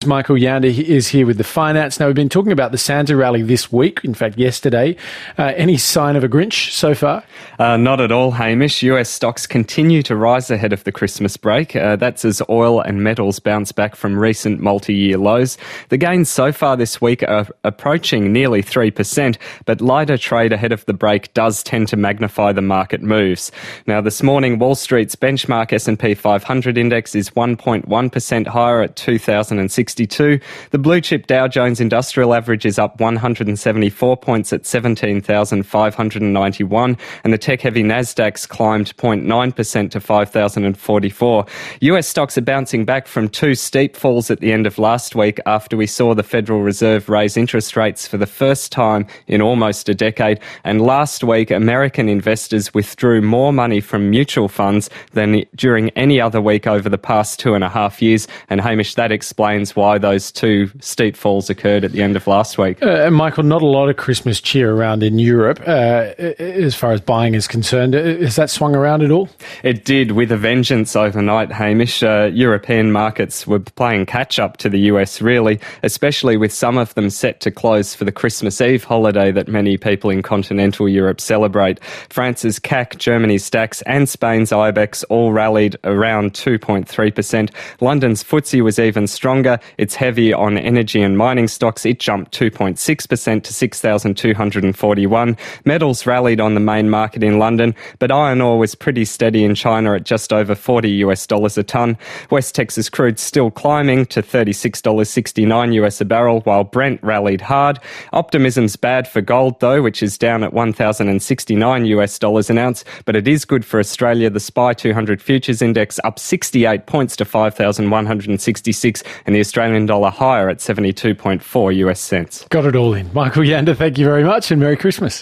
Michael Yander is here with the finance. Now, we've been talking about the Santa rally this week, in fact, yesterday. Any sign of a Grinch so far? Not at all, Hamish. US stocks continue to rise ahead of the Christmas break. That's as oil and metals bounce back from recent multi-year lows. The gains so far this week are approaching nearly 3%, but lighter trade ahead of the break does tend to magnify the market moves. Now, this morning, Wall Street's benchmark S&P 500 index is 1.1% higher at 2,062. The blue chip Dow Jones Industrial Average is up 174 points at 17,591, and the tech-heavy Nasdaq's climbed 0.9% to 5,044. US stocks are bouncing back from two steep falls at the end of last week after we saw the Federal Reserve raise interest rates for the first time in almost a decade, and last week American investors withdrew more money from mutual funds than during any other week over the past 2.5 years, and Hamish, that explains why those two steep falls occurred at the end of last week. Michael, not a lot of Christmas cheer around in Europe as far as buying is concerned. Has that swung around at all? It did, with a vengeance overnight, Hamish. European markets were playing catch-up to the US, really, especially with some of them set to close for the Christmas Eve holiday that many people in continental Europe celebrate. France's CAC, Germany's DAX and Spain's IBEX all rallied around 2.3%. London's FTSE was even stronger. It's heavy on energy and mining stocks. It jumped 2.6% to 6,241. Metals rallied on the main market in London, but iron ore was pretty steady in China at just over $40 a tonne. West Texas crude still climbing to $36.69 a barrel, while Brent rallied hard. Optimism's bad for gold, though, which is down at $1,069 an ounce, but it is good for Australia. The SPI 200 futures index up 68 points to 5,166, and the Australian dollar higher at 72.4 US cents. Got it all in. Michael Yander, thank you very much and Merry Christmas.